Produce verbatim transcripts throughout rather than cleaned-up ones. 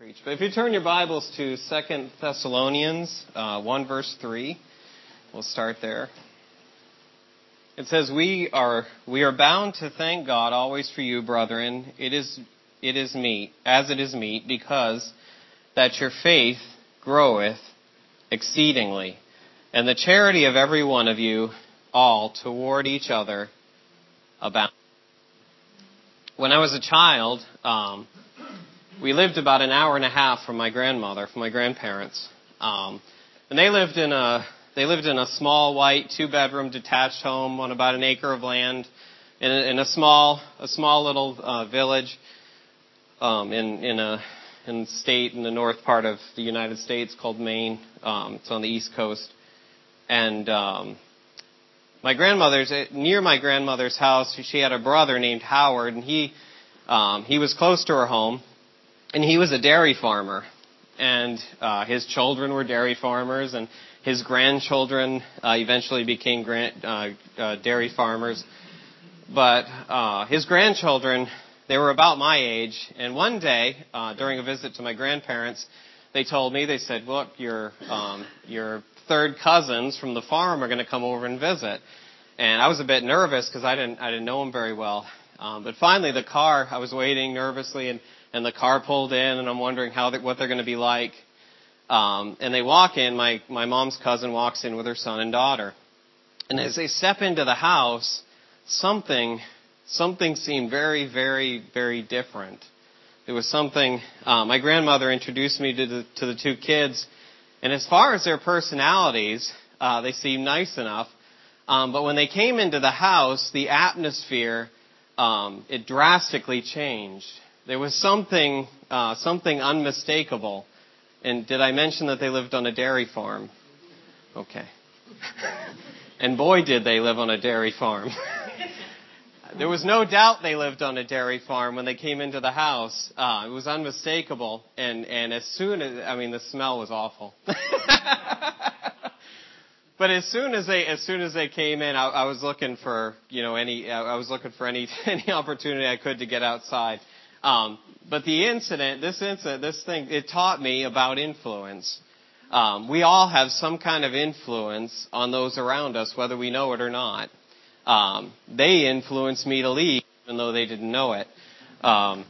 preach. But if you turn your Bibles to Second Thessalonians uh, one, verse three, we'll start there. It says, "We are we are bound to thank God always for you, brethren. It is it is meet, as it is meet, because that your faith groweth exceedingly, and the charity of every one of you all toward each other abound." When I was a child, um, we lived about an hour and a half from my grandmother, from my grandparents, um, and they lived in a they lived in a small white two-bedroom detached home on about an acre of land in a, in a small a small little uh, village um, in in a in a state in the north part of the United States called Maine. Um, it's on the East Coast, and um, my grandmother's near my grandmother's house. She had a brother named Howard, and he um, he was close to her home. And he was a dairy farmer, and uh, his children were dairy farmers, and his grandchildren uh, eventually became grand, uh, uh, dairy farmers. But uh, his grandchildren, they were about my age, and one day, uh, during a visit to my grandparents, they told me, they said, "Look, your um, your third cousins from the farm are going to come over and visit." And I was a bit nervous because I didn't I didn't know them very well. Um, but finally, the car, I was waiting nervously, and And the car pulled in, and I'm wondering how they, what they're going to be like. Um, and they walk in. My my mom's cousin walks in with her son and daughter. And as they step into the house, something something seemed very, very, very different. There was something. Uh, my grandmother introduced me to the to the two kids, and as far as their personalities, uh, they seemed nice enough. Um, but when they came into the house, the atmosphere um, it drastically changed. There was something uh, something unmistakable. And did I mention that they lived on a dairy farm? Okay. And boy, did they live on a dairy farm. There was no doubt they lived on a dairy farm when they came into the house. Uh, it was unmistakable. And, and as soon as, I mean, the smell was awful. But as soon as they as soon as they came in, I, I was looking for, you know, any I was looking for any any opportunity I could to get outside. Um, but the incident, this incident, this thing, it taught me about influence. Um, we all have some kind of influence on those around us, whether we know it or not. Um, they influenced me to leave, even though they didn't know it. Um,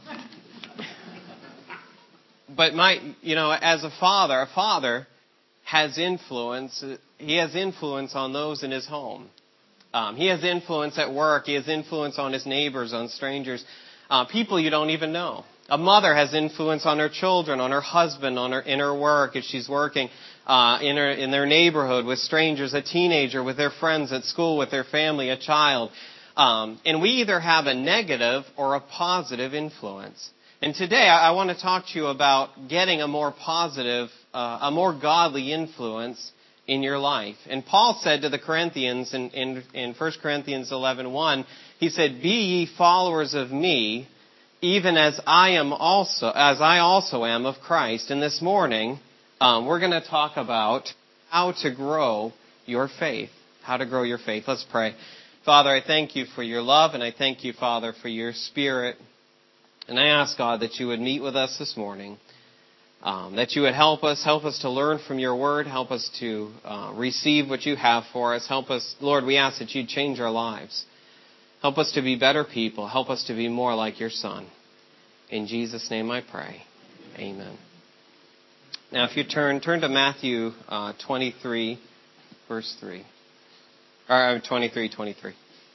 but my, you know, as a father, a father has influence. He has influence on those in his home. Um, he has influence at work. He has influence on his neighbors, on strangers. Uh, people you don't even know. A mother has influence on her children, on her husband, on her in her work if she's working uh, in her in their neighborhood with strangers. A teenager with their friends at school, with their family, a child, um, and we either have a negative or a positive influence. And today I, I want to talk to you about getting a more positive, uh, a more godly influence in your life. And Paul said to the Corinthians in, in, in First Corinthians eleven one, he said, "Be ye followers of me, even as I am also, as I also am of Christ." And this morning, um, we're going to talk about how to grow your faith. How to grow your faith. Let's pray. Father, I thank you for your love, and I thank you, Father, for your Spirit. And I ask, God, that you would meet with us this morning. Um, that you would help us, help us to learn from your word, help us to uh, receive what you have for us. Help us, Lord, we ask that you'd change our lives. Help us to be better people. Help us to be more like your Son. In Jesus' name I pray. Amen. Now, if you turn turn to Matthew uh, twenty-three, verse three. Or twenty-three, twenty-three.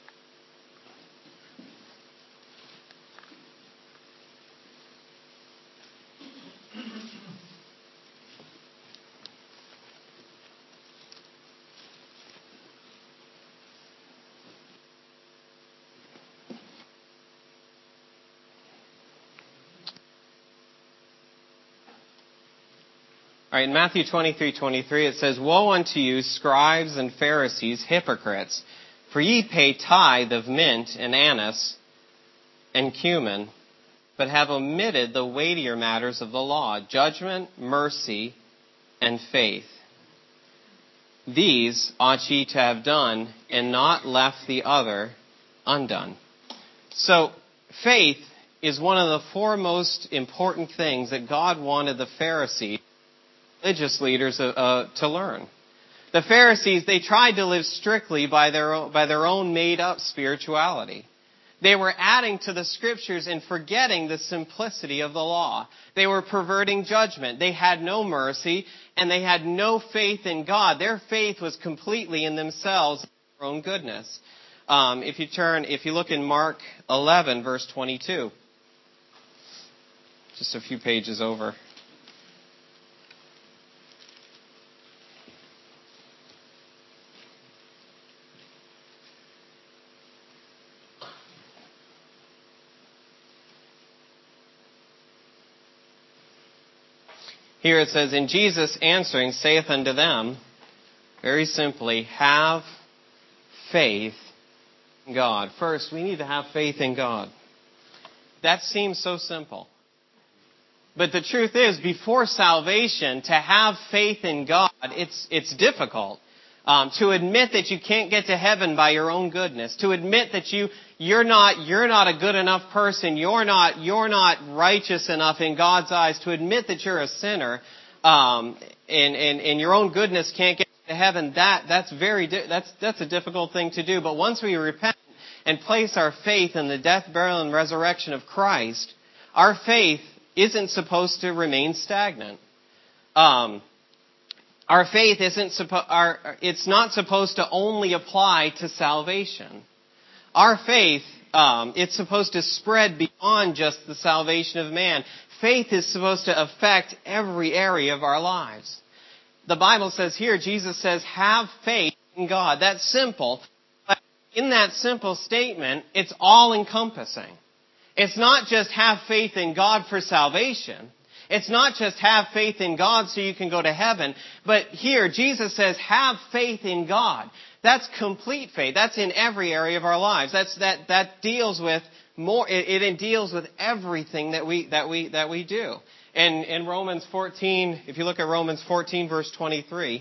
All right, in Matthew twenty-three, twenty-three, it says, "Woe unto you, scribes and Pharisees, hypocrites! For ye pay tithe of mint and anise and cumin, but have omitted the weightier matters of the law, judgment, mercy, and faith. These ought ye to have done, and not left the other undone." So, faith is one of the four most important things that God wanted the Pharisees, religious leaders, uh, uh, to learn. The Pharisees, they tried to live strictly by their own, by their own made-up spirituality. They were adding to the Scriptures and forgetting the simplicity of the law. They were perverting judgment. They had no mercy, and they had no faith in God. Their faith was completely in themselves, their own goodness. Um, if you turn, if you look in Mark eleven, verse twenty-two, just a few pages over. Here it says, "And Jesus answering saith unto them," very simply, "have faith in God." First, we need to have faith in God. That seems so simple. But the truth is, before salvation, to have faith in God, it's it's difficult. Um, to admit that you can't get to heaven by your own goodness, to admit that you you're not you're not a good enough person, you're not you're not righteous enough in God's eyes, to admit that you're a sinner, um, and, and and your own goodness can't get to heaven. That that's very that's that's a difficult thing to do. But once we repent and place our faith in the death, burial, and resurrection of Christ, our faith isn't supposed to remain stagnant. Um, Our faith isn't suppo- our, it's not supposed to only apply to salvation. Our faith, um, it's supposed to spread beyond just the salvation of man. Faith is supposed to affect every area of our lives. The Bible says here, Jesus says, have faith in God. That's simple. But in that simple statement, it's all encompassing. It's not just have faith in God for salvation. It's not just have faith in God so you can go to heaven. But here, Jesus says, have faith in God. That's complete faith. That's in every area of our lives. That's, that, that deals with more, it, it deals with everything that we, that we, that we do. And in Romans fourteen, if you look at Romans fourteen, verse twenty-three,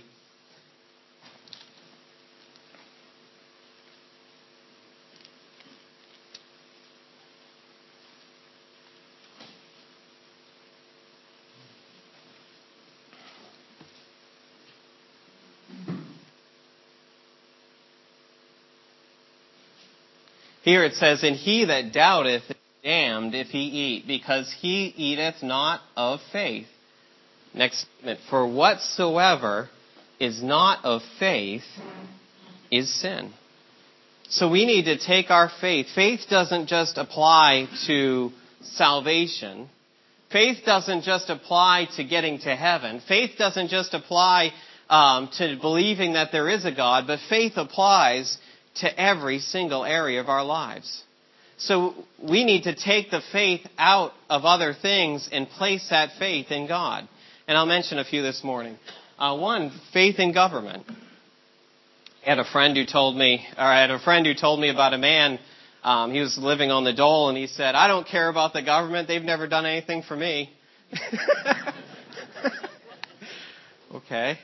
here it says, "And he that doubteth is damned if he eat, because he eateth not of faith." Next statement, "For whatsoever is not of faith is sin." So we need to take our faith. Faith doesn't just apply to salvation. Faith doesn't just apply to getting to heaven. Faith doesn't just apply um, to believing that there is a God, but faith applies to every single area of our lives. So we need to take the faith out of other things and place that faith in God. And I'll mention a few this morning. Uh, one, faith in government. I had a friend who told me, or I had a friend who told me about a man. Um, he was living on the dole, and he said, "I don't care about the government. They've never done anything for me." Okay.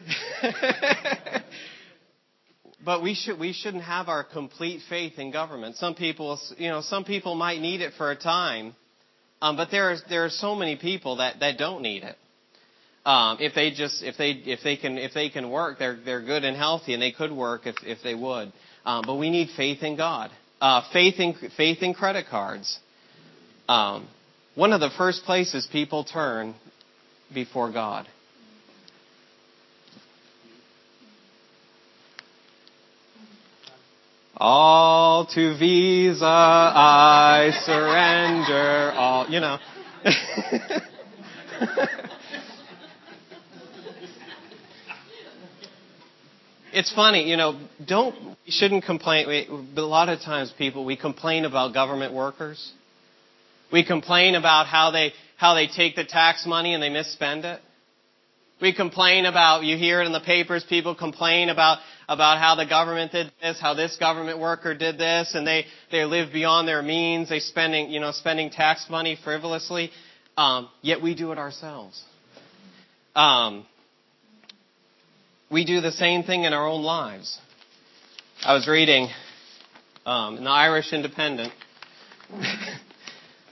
But we should we shouldn't have our complete faith in government. Some people, you know, some people might need it for a time, um, but there are there are so many people that, that don't need it. Um, if they just if they if they can if they can work, they're they're good and healthy, and they could work if if they would. Um, but we need faith in God, uh, faith in faith in credit cards. Um, one of the first places people turn before God. All to Visa I surrender. All, you know. It's funny, you know, don't, we shouldn't complain. We, a lot of times people, we complain about government workers. We complain about how they, how they take the tax money and they misspend it. We complain about, you hear it in the papers, people complain about, about how the government did this, how this government worker did this, and they, they live beyond their means, they spending, you know, spending tax money frivolously, um, yet we do it ourselves. Um, we do the same thing in our own lives. I was reading um, in the Irish Independent.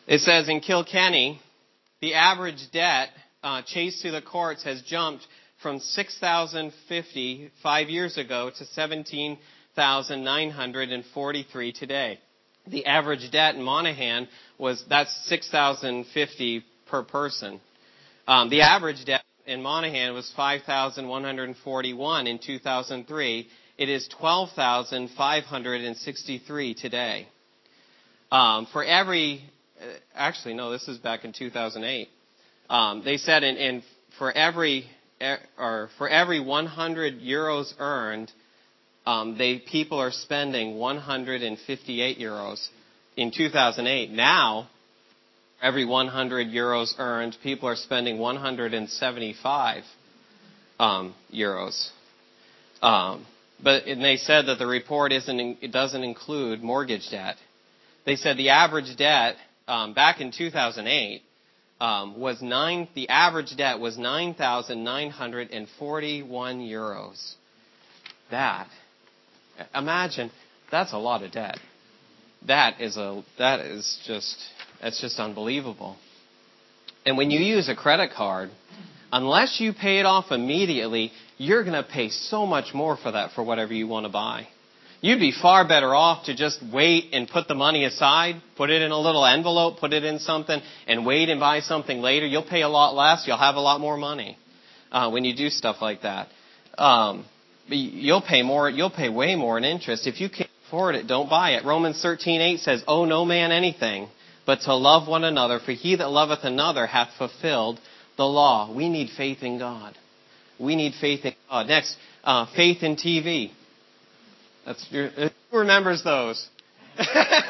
It says in Kilkenny, the average debt uh, chased through the courts has jumped from six thousand fifty five years ago to seventeen thousand nine hundred forty-three today. The average debt in Monaghan was, that's six thousand fifty per person. Um, the average debt in Monaghan was five thousand one hundred forty-one in two thousand three. It is twelve thousand five hundred sixty-three today. Um, for every, actually no, this is back in two thousand eight. Um, they said in, in for every or for every one hundred euros earned, um, they people are spending one hundred fifty-eight euros in two thousand eight. Now, every one hundred euros earned, people are spending one hundred seventy-five um, euros. Um, but and they said that the report isn't it doesn't include mortgage debt. They said the average debt um, back in two thousand eight um, was nine. The average debt was nine thousand nine hundred forty-one euros. That, imagine, that's a lot of debt. That is a that is just that's just unbelievable. And when you use a credit card, unless you pay it off immediately, you're going to pay so much more for that for whatever you want to buy. You'd be far better off to just wait and put the money aside, put it in a little envelope, put it in something, and wait and buy something later. You'll pay a lot less. You'll have a lot more money uh, when you do stuff like that. Um, you'll pay more. You'll pay way more in interest. If you can't afford it, don't buy it. Romans thirteen eight says, "Owe no man anything, but to love one another. For he that loveth another hath fulfilled the law." We need faith in God. We need faith in God. Next, uh, faith in T V. That's your, who remembers those? uh,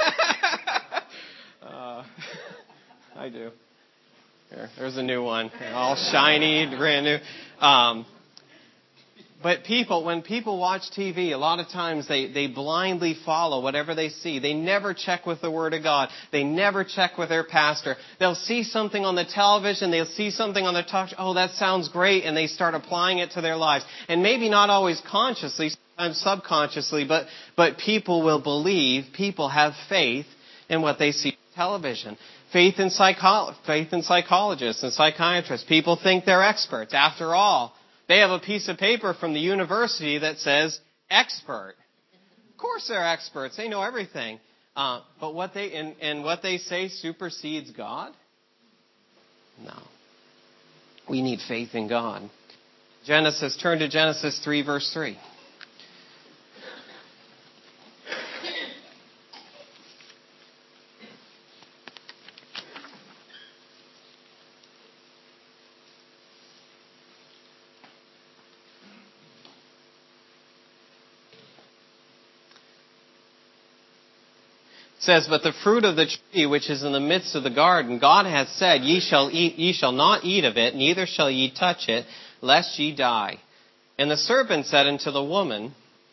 I do. Here, there's a new one, all shiny, brand new. Um, but people, when people watch T V, a lot of times they, they blindly follow whatever they see. They never check with the Word of God. They never check with their pastor. They'll see something on the television. They'll see something on the talk show. Oh, that sounds great. And they start applying it to their lives. And maybe not always consciously, sometimes subconsciously, but, but people will believe, people have faith in what they see on television. Faith in, psycho- faith in psychologists and psychiatrists. People think they're experts. After all, they have a piece of paper from the university that says expert. Of course they're experts. They know everything. Uh, but what they and, and what they say supersedes God? No. We need faith in God. Genesis, turn to Genesis three, verse three. Says, "But the fruit of the tree which is in the midst of the garden, God hath said, Ye shall eat, ye shall not eat of it, neither shall ye touch it, lest ye die. And the serpent said unto the woman,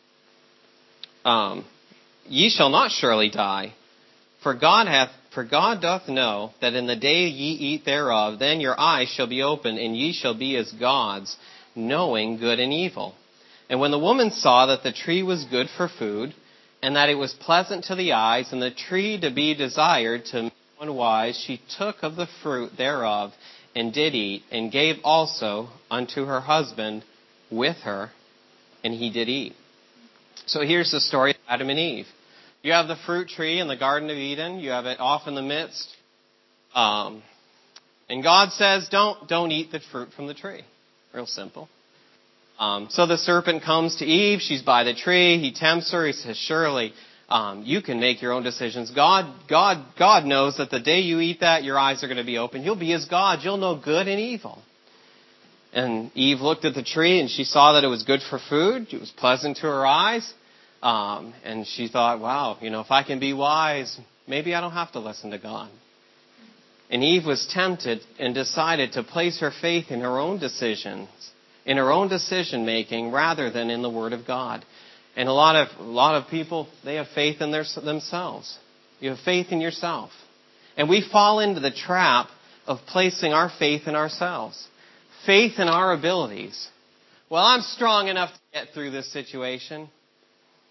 um, Ye shall not surely die, for God hath, for God doth know that in the day ye eat thereof, then your eyes shall be opened, and ye shall be as gods, knowing good and evil. And when the woman saw that the tree was good for food, and that it was pleasant to the eyes, and the tree to be desired to make one wise, she took of the fruit thereof, and did eat, and gave also unto her husband with her, and he did eat." So here's the story of Adam and Eve. You have the fruit tree in the Garden of Eden. You have it off in the midst. Um, and God says, don't, don't eat the fruit from the tree. Real simple. Um, so the serpent comes to Eve. She's by the tree. He tempts her. He says, surely um, you can make your own decisions. God, God, God knows that the day you eat that, your eyes are going to be open. You'll be as God. You'll know good and evil. And Eve looked at the tree and she saw that it was good for food. It was pleasant to her eyes. Um, and she thought, wow, you know, if I can be wise, maybe I don't have to listen to God. And Eve was tempted and decided to place her faith in her own decisions, in her own decision making, rather than in the Word of God. And a lot of a lot of people, they have faith in their, themselves. You have faith in yourself. And we fall into the trap of placing our faith in ourselves. Faith in our abilities. Well, I'm strong enough to get through this situation.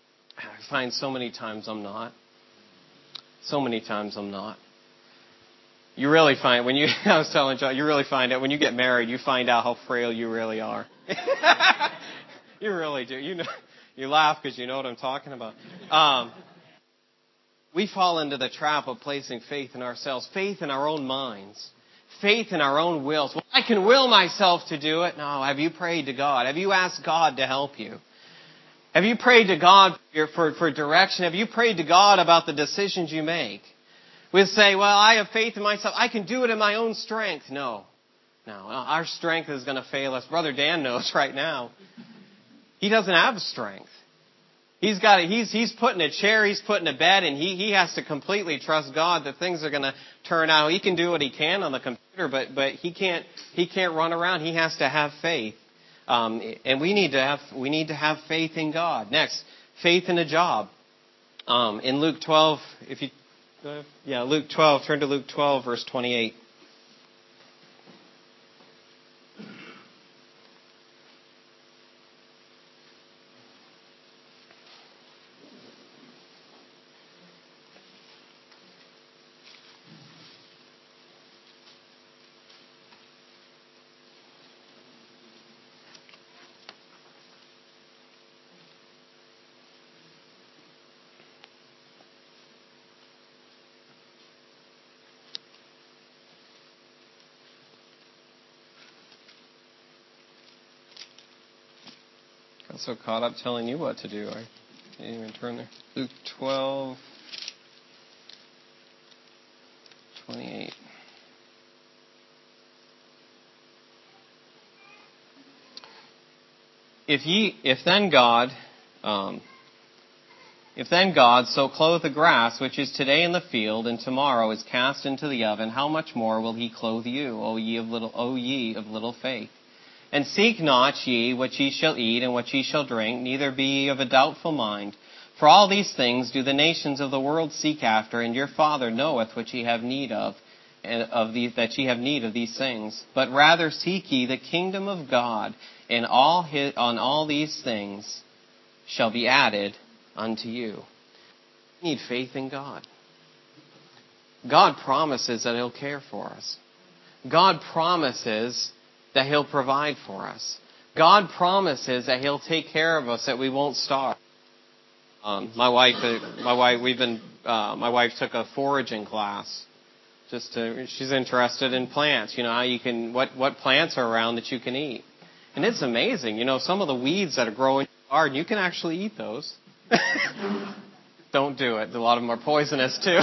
I find so many times I'm not. So many times I'm not. You really find, when you, I was telling John, you really find out, when you get married, you find out how frail you really are. You really do. You know, you laugh because you know what I'm talking about. Um, we fall into the trap of placing faith in ourselves, faith in our own minds, faith in our own wills. Well, I can will myself to do it. No, have you prayed to God? Have you asked God to help you? Have you prayed to God for, for direction? Have you prayed to God about the decisions you make? We say, well, I have faith in myself. I can do it in my own strength. No. No, our strength is going to fail us. Brother Dan knows right now. He doesn't have strength. He's got a, he's he's put in a chair, he's put in a bed, and he, he has to completely trust God that things are going to turn out. He can do what he can on the computer, but but he can't he can't run around. He has to have faith. Um, and we need to have we need to have faith in God. Next, faith in a job. Um, in Luke twelve, if you yeah, Luke twelve, turn to Luke twelve, verse twenty-eight. I'm so caught up telling you what to do. I didn't even turn there. Luke twelve, twenty-eight. If ye, if then God, um, if then God so clothe the grass which is today in the field and tomorrow is cast into the oven, how much more will He clothe you, O ye of little, O ye of little faith? And seek not ye what ye shall eat and what ye shall drink, neither be ye of a doubtful mind. For all these things do the nations of the world seek after, and your Father knoweth what ye have need of, and of these, that ye have need of these things. But rather seek ye the kingdom of God, and all his, on all these things shall be added unto you. We need faith in God. God promises that He'll care for us. God promises that He'll provide for us. God promises that He'll take care of us, that we won't starve. Um, my wife, my wife, we've been, uh, my wife took a foraging class. Just to, she's interested in plants. You know, how you can, what what plants are around that you can eat, and it's amazing. You know, some of the weeds that are growing in your garden, you can actually eat those. Don't do it. A lot of them are poisonous too.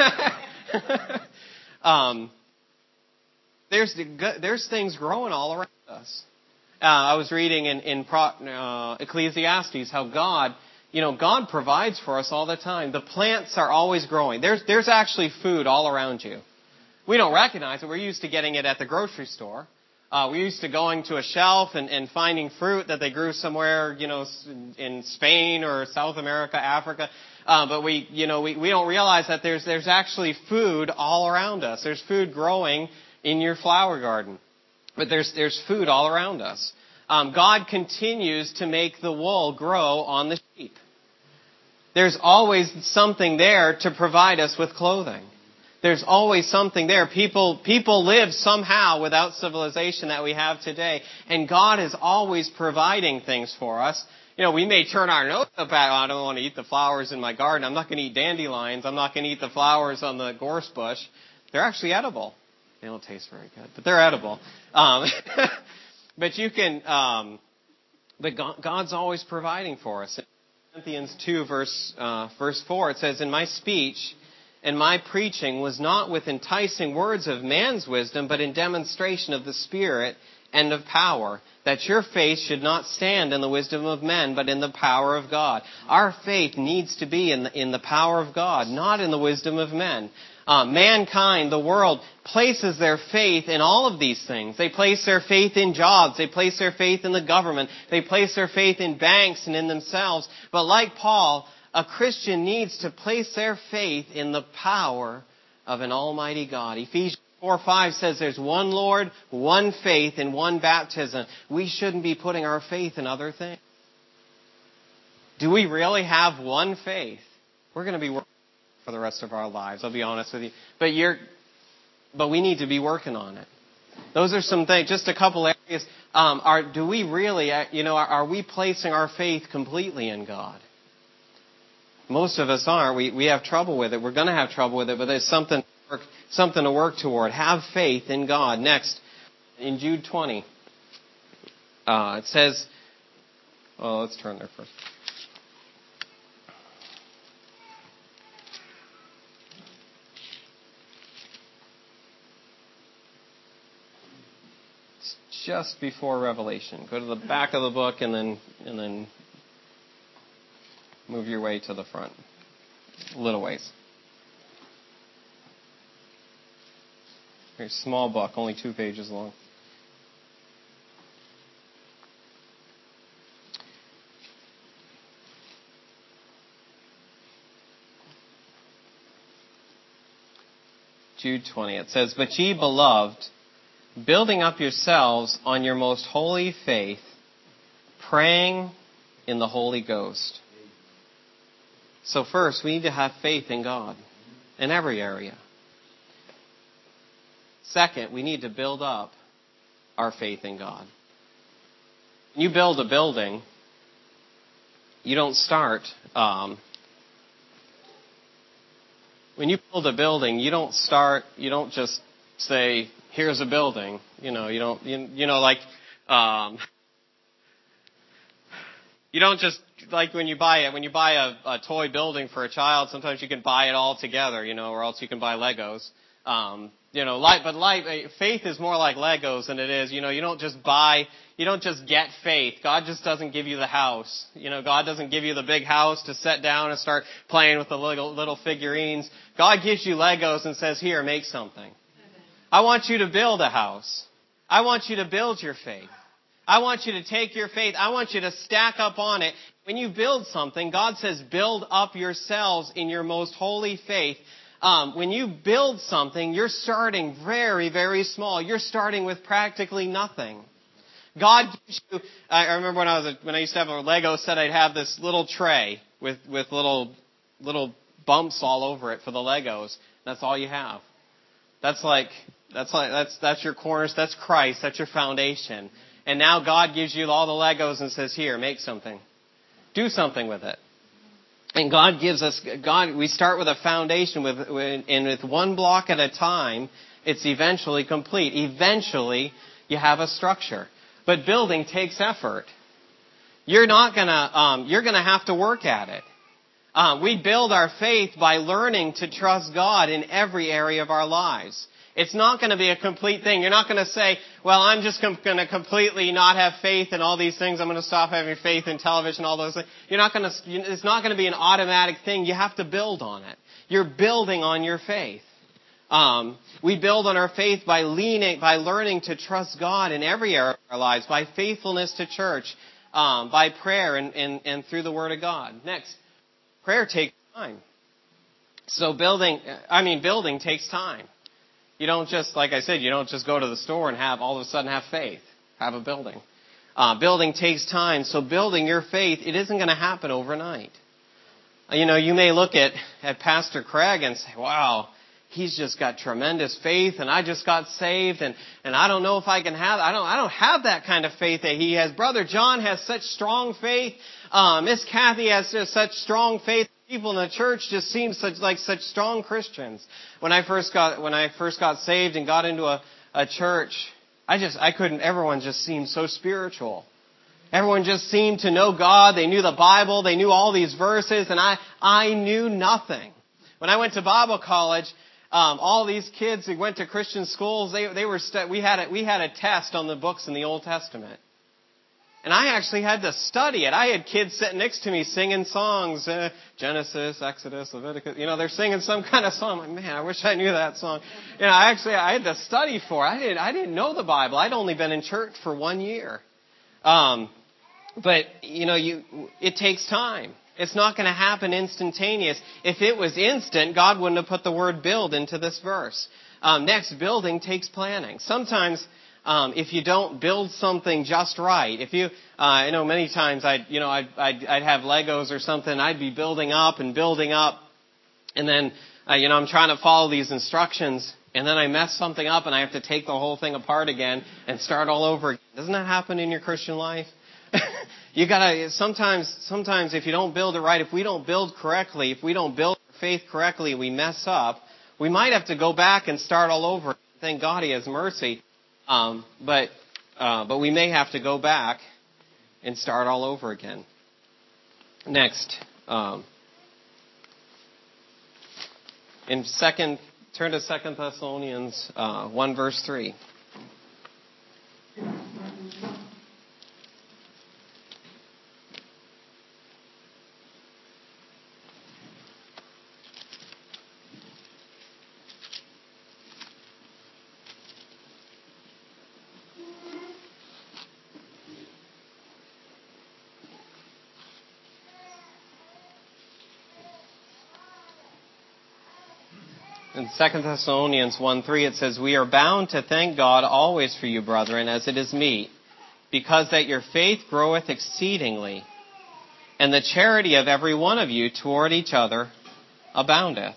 um, There's there's things growing all around us. Uh, I was reading in in uh, Ecclesiastes how God, you know, God provides for us all the time. The plants are always growing. There's there's actually food all around you. We don't recognize it. We're used to getting it at the grocery store. Uh, we're used to going to a shelf and, and finding fruit that they grew somewhere, you know, in Spain or South America, Africa. Uh, but we, you know, we, we don't realize that there's there's actually food all around us. There's food growing in your flower garden. But there's there's food all around us. Um, God continues to make the wool grow on the sheep. There's always something there to provide us with clothing. There's always something there. People people live somehow without civilization that we have today. And God is always providing things for us. You know, we may turn our nose up at, oh, I don't want to eat the flowers in my garden. I'm not going to eat dandelions. I'm not going to eat the flowers on the gorse bush. They're actually edible. They don't taste very good, but they're edible. Um, but you can, um, but God, God's always providing for us. In Corinthians two, verse, uh, verse four, it says, "And my speech and my preaching was not with enticing words of man's wisdom, but in demonstration of the Spirit and of power, that your faith should not stand in the wisdom of men, but in the power of God." Our faith needs to be in the, in the power of God, not in the wisdom of men. Uh, mankind, the world, places their faith in all of these things. They place their faith in jobs. They place their faith in the government. They place their faith in banks and in themselves. But like Paul, a Christian needs to place their faith in the power of an almighty God. Ephesians four five says there's one Lord, one faith, and one baptism. We shouldn't be putting our faith in other things. Do we really have one faith? We're going to be working for the rest of our lives, I'll be honest with you. But you're, but we need to be working on it. Those are some things, just a couple areas. Um, are, do we really, you know, are, are we placing our faith completely in God? Most of us aren't. We, we have trouble with it. We're going to have trouble with it, but there's something, something to work toward. Have faith in God. Next, in Jude twenty, uh, it says, oh, let's turn there first. It's just before Revelation. Go to the back of the book and then and then move your way to the front. A little ways. Very small book, only two pages long. Jude twenty, it says, "But ye beloved, building up yourselves on your most holy faith, praying in the Holy Ghost." So first, we need to have faith in God in every area. Second, we need to build up our faith in God. When you build a building, you don't start... Um, when you build a building, you don't start... You don't just say, here's a building. You know, you don't... You, you know, like... Um, you don't just... Like when you buy it, when you buy a, a toy building for a child, sometimes you can buy it all together, you know, or else you can buy Legos. Um, you know, life, but life, faith is more like Legos than it is. You know, you don't just buy, you don't just get faith. God just doesn't give you the house. You know, God doesn't give you the big house to sit down and start playing with the little, little figurines. God gives you Legos and says, here, make something. I want you to build a house. I want you to build your faith. I want you to take your faith. I want you to stack up on it. When you build something, God says, build up yourselves in your most holy faith. Um, when you build something, you're starting very, very small. You're starting with practically nothing. God gives you... I remember when I was a, when I used to have a Lego set, I'd have this little tray with, with little little bumps all over it for the Legos. That's all you have. That's like that's like that's that's your corners. That's Christ. That's your foundation. And now God gives you all the Legos and says, here, make something. Do something with it. And God gives us, God, we start with a foundation with, and with one block at a time, it's eventually complete. Eventually, you have a structure. But building takes effort. You're not gonna, um, you're gonna have to work at it. Um, we build our faith by learning to trust God in every area of our lives. It's not going to be a complete thing. You're not going to say, well, I'm just com- going to completely not have faith in all these things. I'm going to stop having faith in television, all those things. You're not going to, it's not going to be an automatic thing. You have to build on it. You're building on your faith. Um, we build on our faith by leaning, by learning to trust God in every area of our lives, by faithfulness to church, um, by prayer and, and, and through the Word of God. Next, prayer takes time. So building, I mean, building takes time. You don't just, like I said, you don't just go to the store and have all of a sudden have faith, have a building. Uh, building takes time. So building your faith, it isn't going to happen overnight. You know, you may look at, at Pastor Craig and say, wow, he's just got tremendous faith and I just got saved and, and I don't know if I can have, I don't, I don't have that kind of faith that he has. Brother John has such strong faith. Uh, Miss Kathy has just such strong faith. People in the church just seem such like such strong Christians. When I first got when I first got saved and got into a, a church, I just I couldn't. Everyone just seemed so spiritual. Everyone just seemed to know God. They knew the Bible. They knew all these verses, and I I knew nothing. When I went to Bible college, um, all these kids who went to Christian schools, they they were st- we had a, we had a test on the books in the Old Testament. And I actually had to study it. I had kids sitting next to me singing songs, uh, Genesis, Exodus, Leviticus. You know, they're singing some kind of song. I'm like, man, I wish I knew that song. You know, I actually I had to study for it. I didn't I didn't know the Bible. I'd only been in church for one year. Um, but you know, you it takes time. It's not going to happen instantaneous. If it was instant, God wouldn't have put the word build into this verse. Um, next, building takes planning. Sometimes. Um, if you don't build something just right, if you, uh, I know many times I'd, you know, I'd, I'd, I'd have Legos or something, I'd be building up and building up, and then, uh, you know, I'm trying to follow these instructions, and then I mess something up and I have to take the whole thing apart again and start all over again. Doesn't that happen in your Christian life? You gotta, sometimes, sometimes if you don't build it right, if we don't build correctly, if we don't build our faith correctly, we mess up, we might have to go back and start all over. Thank God He has mercy. Um, but, uh, but we may have to go back and start all over again. Next, um, in second, turn to Second Thessalonians uh, one verse three. In Second Thessalonians one three it says, "We are bound to thank God always for you, brethren, as it is meet, because that your faith groweth exceedingly, and the charity of every one of you toward each other aboundeth."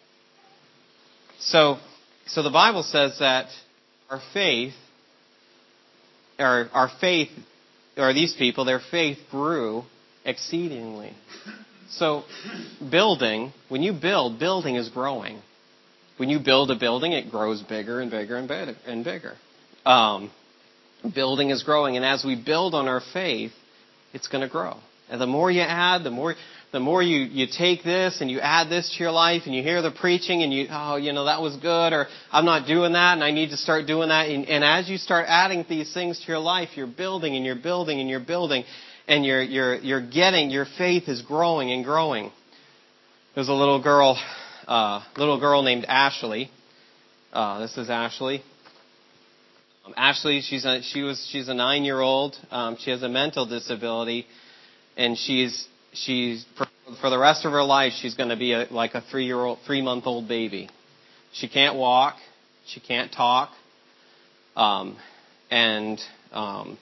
So, so the Bible says that our faith, or our faith, or these people, their faith grew exceedingly. So, building, when you build, building is growing. When you build a building, it grows bigger and bigger and bigger and bigger. Um, building is growing, and as we build on our faith, it's going to grow. And the more you add, the more the more you, you take this and you add this to your life, and you hear the preaching, and you, oh, you know, that was good, or I'm not doing that, and I need to start doing that. And, and as you start adding these things to your life, you're building and you're building and you're building, and you're you're you're getting, your faith is growing and growing. There's a little girl. Uh, little girl named Ashley. Uh, this is Ashley. Um, Ashley, she's a, she was she's a nine-year-old. Um, she has a mental disability, and she's she's for, for the rest of her life she's going to be a, like a three-year-old, three-month-old baby. She can't walk, she can't talk, um, and um,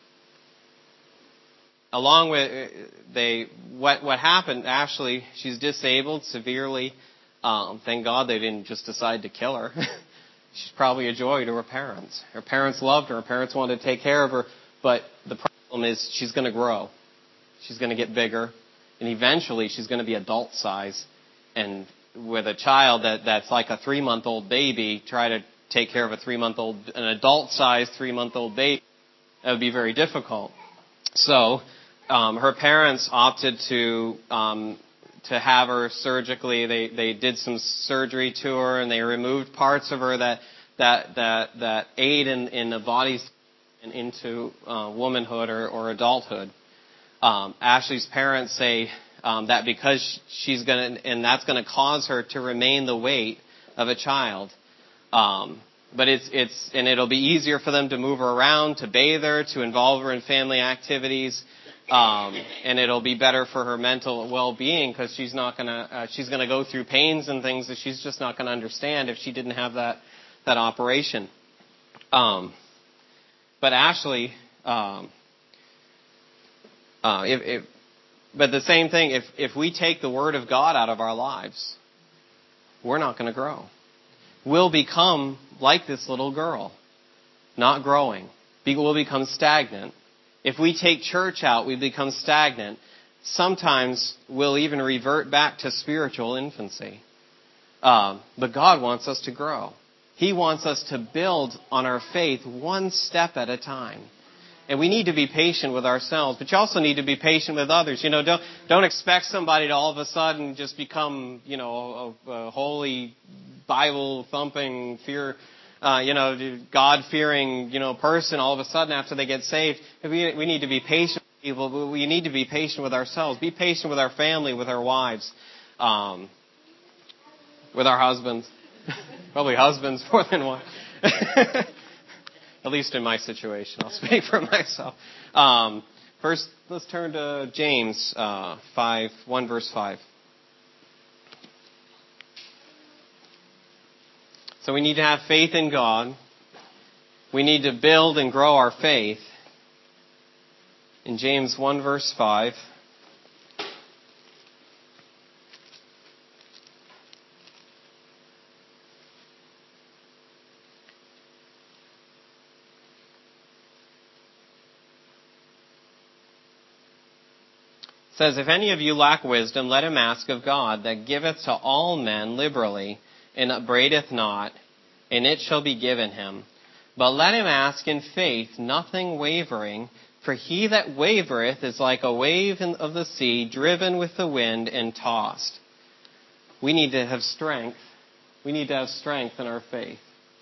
along with they what what happened. Ashley, she's disabled severely. Um, thank God they didn't just decide to kill her. She's probably a joy to her parents. Her parents loved her. Her parents wanted to take care of her. But the problem is she's going to grow. She's going to get bigger. And eventually she's going to be adult size. And with a child that, that's like a three-month-old baby, try to take care of a three-month-old, an adult-sized three-month-old baby, that would be very difficult. So um, her parents opted to... Um, to have her surgically, they, they did some surgery to her, and they removed parts of her that that that, that aid in, in the body's and into uh, womanhood or, or adulthood. Um, Ashley's parents say um, that because she's going to, and that's going to cause her to remain the weight of a child. Um, but it's it's and it'll be easier for them to move her around, to bathe her, to involve her in family activities. Um, and it'll be better for her mental well-being because she's not gonna uh, she's gonna go through pains and things that she's just not gonna understand if she didn't have that that operation. Um, but Ashley, um, uh, if, if but the same thing, if if we take the Word of God out of our lives, we're not going to grow. We'll become like this little girl, not growing. We'll become stagnant. If we take church out, we become stagnant. Sometimes we'll even revert back to spiritual infancy. Um, but God wants us to grow. He wants us to build on our faith one step at a time. And we need to be patient with ourselves, but you also need to be patient with others. You know, don't don't expect somebody to all of a sudden just become, you know, a, a holy, Bible-thumping, fear Uh, you know, God-fearing, you know, person all of a sudden after they get saved. We, we need to be patient with people, but we need to be patient with ourselves. Be patient with our family, with our wives, um, with our husbands. Probably husbands more than one. At least in my situation. I'll speak for myself. Um, first, let's turn to James uh, five, one verse five. So we need to have faith in God. We need to build and grow our faith. In James one verse five. says, if any of you lack wisdom, let him ask of God, that giveth to all men liberally, and upbraideth not, and it shall be given him. But let him ask in faith, nothing wavering, for he that wavereth is like a wave of the sea, driven with the wind and tossed. We need to have strength. We need to have strength in our faith.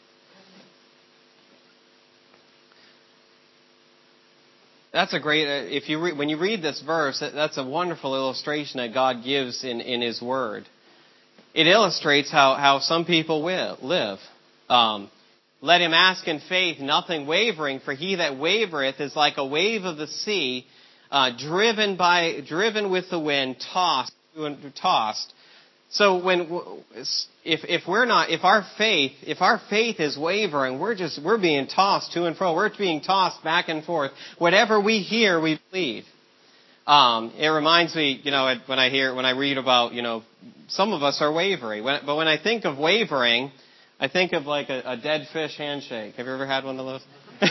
That's a great, if you re, when you read this verse, that's a wonderful illustration that God gives in, in His Word. It illustrates how, how some people will, live. Um, Let him ask in faith, nothing wavering, for he that wavereth is like a wave of the sea, uh, driven by, driven with the wind, tossed, tossed. So when, if, if we're not, if our faith, if our faith is wavering, we're just, we're being tossed to and fro. We're being tossed back and forth. Whatever we hear, we believe. Um, it reminds me, you know, when I hear, when I read about, you know, some of us are wavering. When, but when I think of wavering, I think of like a, a dead fish handshake. Have you ever had one of those?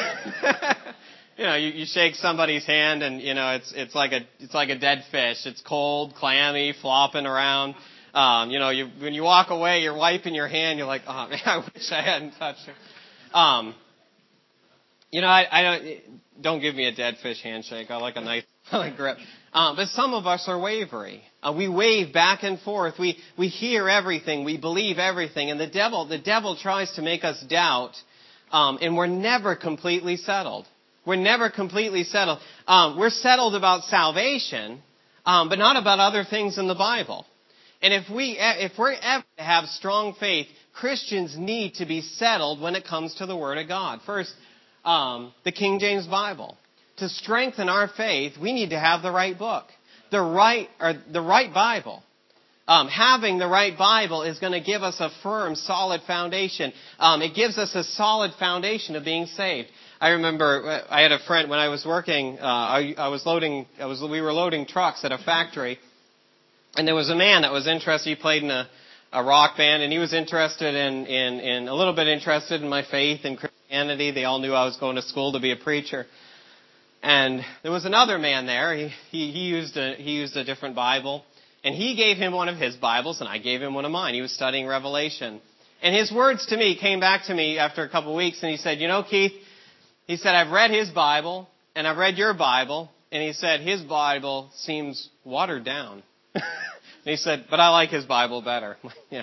You know, you, you shake somebody's hand and, you know, it's, it's like a, it's like a dead fish. It's cold, clammy, flopping around. Um, you know, you, when you walk away, you're wiping your hand. You're like, oh man, I wish I hadn't touched her. Um, you know, I, I don't, don't give me a dead fish handshake. I like a nice grip. Um, but some of us are wavery. Uh, we wave back and forth. We, we hear everything. We believe everything. And the devil, the devil tries to make us doubt. Um, and we're never completely settled. We're never completely settled. Um, we're settled about salvation, um, but not about other things in the Bible. And if we, if we're ever to have strong faith, Christians need to be settled when it comes to the Word of God. First, um, the King James Bible. To strengthen our faith, we need to have the right book, the right or the right Bible. Um, having the right Bible is going to give us a firm, solid foundation. Um, it gives us a solid foundation of being saved. I remember I had a friend when I was working. Uh, I, I was loading. I was. We were loading trucks at a factory, and there was a man that was interested. He played in a, a rock band, and he was interested in, in in a little bit interested in my faith and Christianity. They all knew I was going to school to be a preacher. And there was another man there. He, he he used a he used a different Bible, and he gave him one of his Bibles, and I gave him one of mine. He was studying Revelation, and his words to me came back to me after a couple of weeks, and he said, "You know, Keith," he said, "I've read his Bible, and I've read your Bible," and he said his Bible seems watered down. And he said, "But I like his Bible better." Yeah,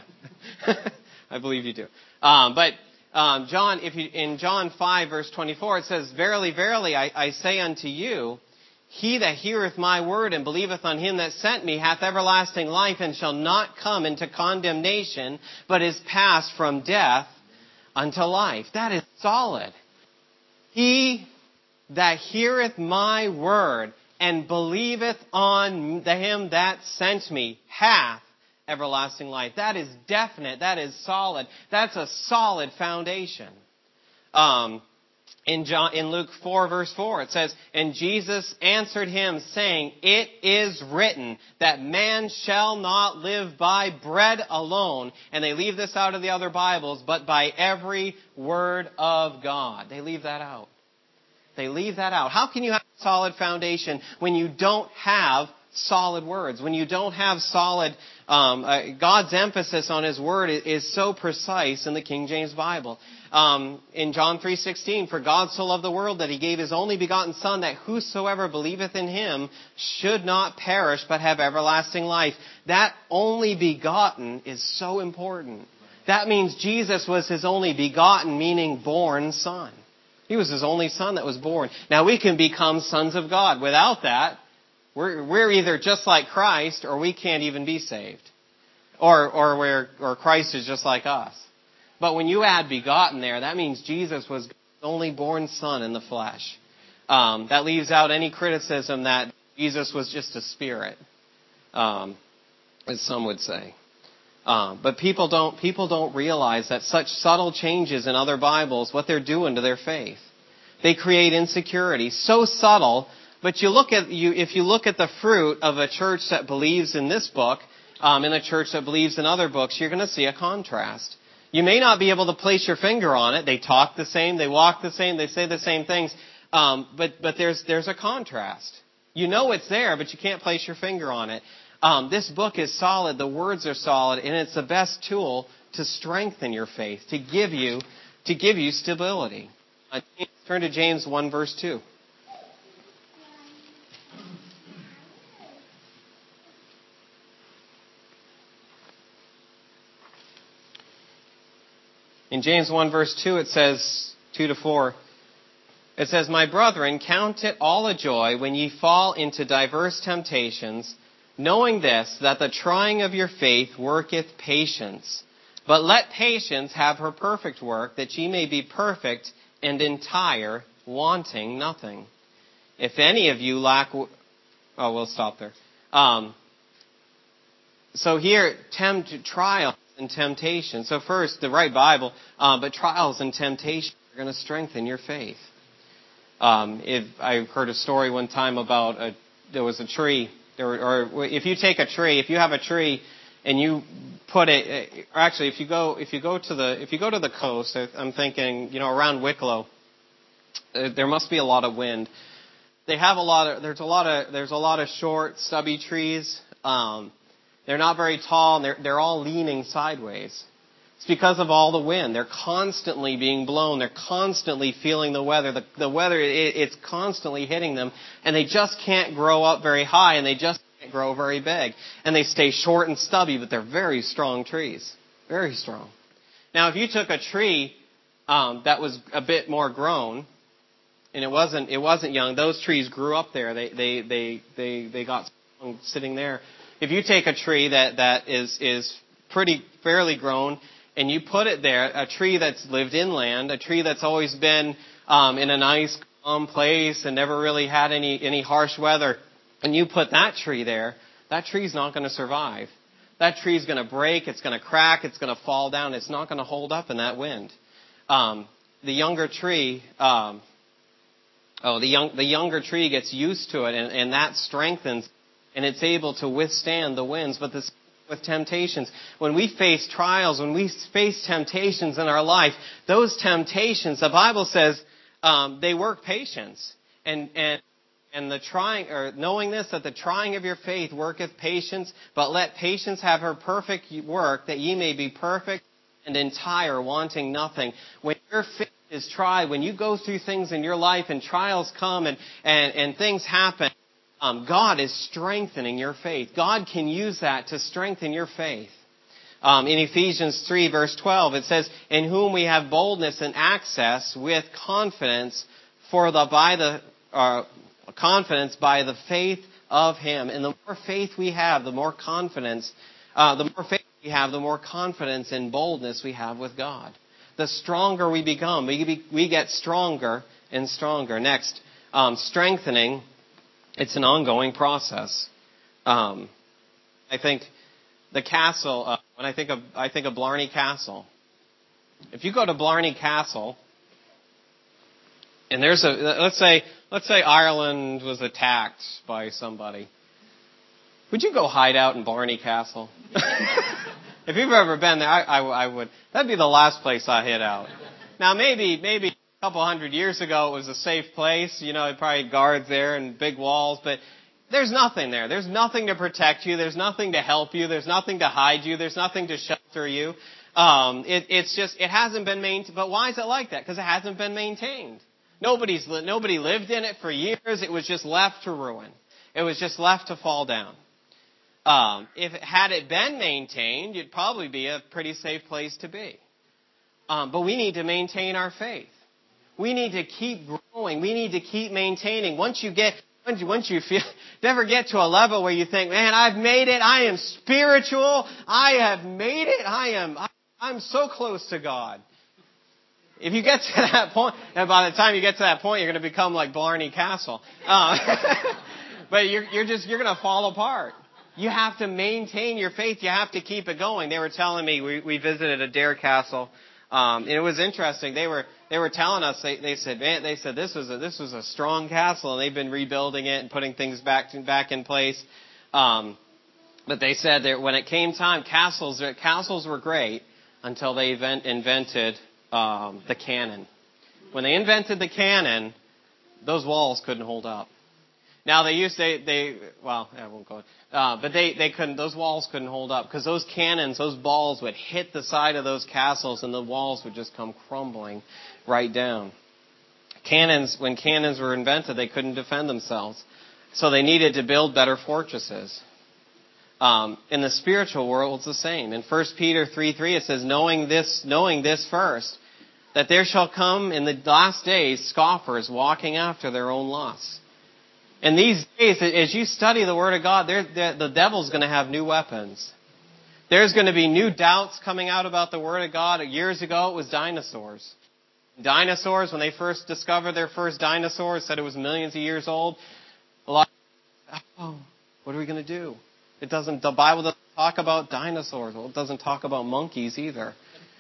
I believe you do. Um, but. Um, John, if you, in John five, verse twenty-four, it says, "Verily, verily, I, I say unto you, he that heareth my word and believeth on him that sent me hath everlasting life, and shall not come into condemnation, but is passed from death unto life." That is solid. He that heareth my word and believeth on him that sent me hath everlasting life. That is definite. That is solid. That's a solid foundation. Um, in John, in Luke four, verse four, it says, "And Jesus answered him, saying, It is written that man shall not live by bread alone." And they leave this out of the other Bibles, but by every word of God. They leave that out. They leave that out. How can you have a solid foundation when you don't have solid words? When you don't have solid, um, uh, God's emphasis on His Word is, is so precise in the King James Bible. Um, in John three sixteen, "For God so loved the world that He gave His only begotten Son, that whosoever believeth in Him should not perish but have everlasting life." That only begotten is so important. That means Jesus was His only begotten, meaning born Son. He was His only Son that was born. Now we can become sons of God. Without that, We're, we're either just like Christ, or we can't even be saved. Or, or we're, or Christ is just like us. But when you add begotten there, that means Jesus was God's only born Son in the flesh. Um, that leaves out any criticism that Jesus was just a spirit, um, as some would say. Um, but people don't, people don't realize that such subtle changes in other Bibles, what they're doing to their faith. They create insecurity. So subtle. But you look at you if you look at the fruit of a church that believes in this book, um, and a church that believes in other books, you're going to see a contrast. You may not be able to place your finger on it. They talk the same, they walk the same, they say the same things, um, but but there's there's a contrast. You know it's there, but you can't place your finger on it. Um, this book is solid. The words are solid, and it's the best tool to strengthen your faith, to give you, to give you stability. Uh, turn to James one, verse two. In James one, verse two, it says, two to four, it says, "My brethren, count it all a joy when ye fall into diverse temptations, knowing this, that the trying of your faith worketh patience. But let patience have her perfect work, that ye may be perfect and entire, wanting nothing. If any of you lack..." W- oh, we'll stop there. Um, so here, tempt, trials and temptation. So first, the right Bible, um, but trials and temptation are going to strengthen your faith. Um, if I heard a story one time about a, there was a tree, there were, or if you take a tree, if you have a tree and you put it, or actually, if you go, if you go to the, if you go to the coast, I'm thinking, you know, around Wicklow, there must be a lot of wind. They have a lot of, there's a lot of, there's a lot of short, stubby trees. Um, they're not very tall, and they're, they're all leaning sideways. It's because of all the wind. They're constantly being blown. They're constantly feeling the weather. The, the weather, it, it's constantly hitting them, and they just can't grow up very high, and they just can't grow very big. And they stay short and stubby, but they're very strong trees. Very strong. Now, if you took a tree um, that was a bit more grown, and it wasn't it wasn't young, those trees grew up there. They they they they, they got strong sitting there. If you take a tree that, that is is pretty fairly grown, and you put it there, a tree that's lived inland, a tree that's always been um, in a nice, calm place and never really had any, any harsh weather, and you put that tree there, that tree's not going to survive. That tree's going to break, it's going to crack, it's going to fall down, it's not going to hold up in that wind. Um, the younger tree, um, oh, the young, the younger tree gets used to it, and, and that strengthens, and it's able to withstand the winds. But this with temptations. When we face trials, when we face temptations in our life, those temptations, the Bible says, um, they work patience. And, and, and the trying, or knowing this, that the trying of your faith worketh patience, but let patience have her perfect work, that ye may be perfect and entire, wanting nothing. When your faith is tried, when you go through things in your life and trials come and, and, and things happen, Um, God is strengthening your faith. God can use that to strengthen your faith. Um, in Ephesians three, verse twelve, it says, "In whom we have boldness and access with confidence for the by the uh, confidence by the faith of Him." And the more faith we have, the more confidence, uh, the more faith we have, the more confidence and boldness we have with God. The stronger we become, we be, we get stronger and stronger. Next, um, strengthening. It's an ongoing process. Um, I think the castle. Uh, when I think of, I think of Blarney Castle. If you go to Blarney Castle, and there's a let's say let's say Ireland was attacked by somebody, would you go hide out in Blarney Castle? If you've ever been there, I, I, I would. That'd be the last place I hid out. Now maybe maybe. A couple hundred years ago, it was a safe place. You know, probably guards there and big walls, but there's nothing there. There's nothing to protect you. There's nothing to help you. There's nothing to hide you. There's nothing to shelter you. Um, it, it's just, it hasn't been maintained. But why is it like that? Because it hasn't been maintained. Nobody's, nobody lived in it for years. It was just left to ruin. It was just left to fall down. Um, if had it been maintained, it'd probably be a pretty safe place to be. Um, but we need to maintain our faith. We need to keep growing. We need to keep maintaining. Once you get, once you, once you feel, never get to a level where you think, man, I've made it. I am spiritual. I have made it. I am, I'm so close to God. If you get to that point, and by the time you get to that point, you're going to become like Blarney Castle. Uh, but you're, you're just, you're going to fall apart. You have to maintain your faith. You have to keep it going. They were telling me, we, we visited a Dare Castle. Um, and it was interesting. They were they were telling us. They, they said, man, they said this was a, this was a strong castle, and they've been rebuilding it and putting things back to, back in place. Um, but they said that when it came time, castles castles were great until they event, invented um, the cannon. When they invented the cannon, those walls couldn't hold up. Now they used they they well I won't go. Uh, but they they couldn't. Those walls couldn't hold up because those cannons, those balls would hit the side of those castles, and the walls would just come crumbling right down. Cannons, when cannons were invented, they couldn't defend themselves, so they needed to build better fortresses. Um, in the spiritual world, it's the same. In First Peter three three, it says, "Knowing this, knowing this first, that there shall come in the last days scoffers walking after their own lusts." In these days, as you study the Word of God, the devil's going to have new weapons. There's going to be new doubts coming out about the Word of God. Years ago, it was dinosaurs. Dinosaurs, when they first discovered their first dinosaurs, said it was millions of years old. A lot of, oh, what are we going to do? It doesn't. The Bible doesn't talk about dinosaurs. Well, it doesn't talk about monkeys either.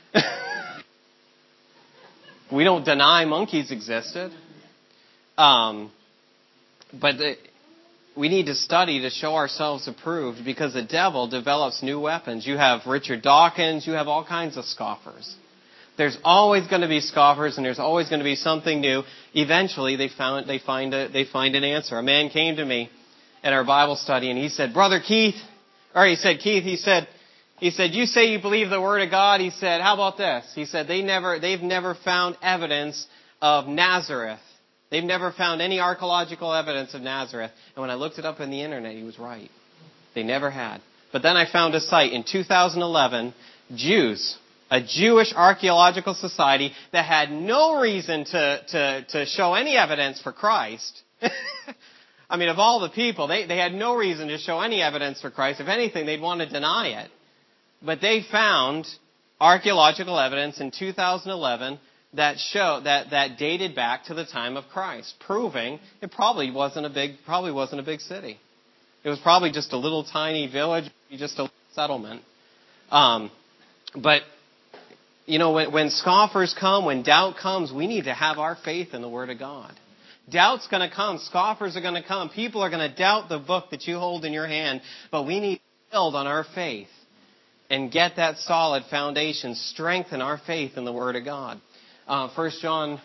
We don't deny monkeys existed. Um... But the, we need to study to show ourselves approved because the devil develops new weapons. You have Richard Dawkins. You have all kinds of scoffers. There's always going to be scoffers, and there's always going to be something new. Eventually, they found they find a, they find an answer. A man came to me at our Bible study, and he said, "Brother Keith," or he said, "Keith," he said, he said, "You say you believe the Word of God." He said, "How about this?" He said, "They never they've never found evidence of Nazareth. They've never found any archaeological evidence of Nazareth." And when I looked it up on the internet, he was right. They never had. But then I found a site in two thousand eleven, Jews, a Jewish archaeological society that had no reason to, to, to show any evidence for Christ. I mean, of all the people, they, they had no reason to show any evidence for Christ. If anything, they'd want to deny it. But they found archaeological evidence in two thousand eleven that show that, that dated back to the time of Christ, proving it probably wasn't a big probably wasn't a big city. It was probably just a little tiny village, just a settlement. Um, but you know, when, when scoffers come, when doubt comes, we need to have our faith in the Word of God. Doubt's going to come. Scoffers are going to come. People are going to doubt the book that you hold in your hand. But we need to build on our faith and get that solid foundation, strengthen our faith in the Word of God. Uh, First John,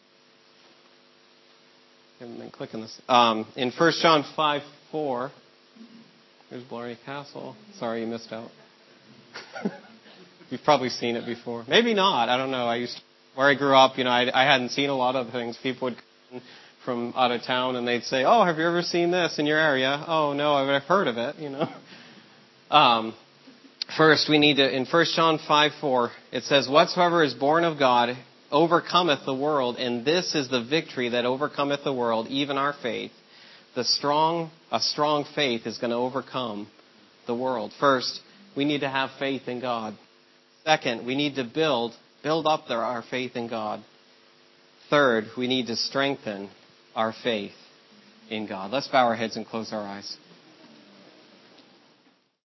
I haven't been clicking this. Um, in First John five four, there's Blarney Castle. Sorry you missed out. You've probably seen it before. Maybe not. I don't know. I used to, where I grew up, you know, I, I hadn't seen a lot of things. People would come from out of town and they'd say, "Oh, have you ever seen this in your area?" "Oh, no, I've heard of it." You know. Um, first, we need to in First John five four, it says, "Whatsoever is born of God overcometh the world, and this is the victory that overcometh the world, even our faith." The strong, a strong faith is going to overcome the world. First, we need to have faith in God. Second, we need to build, build up their, our faith in God. Third, we need to strengthen our faith in God. Let's bow our heads and close our eyes.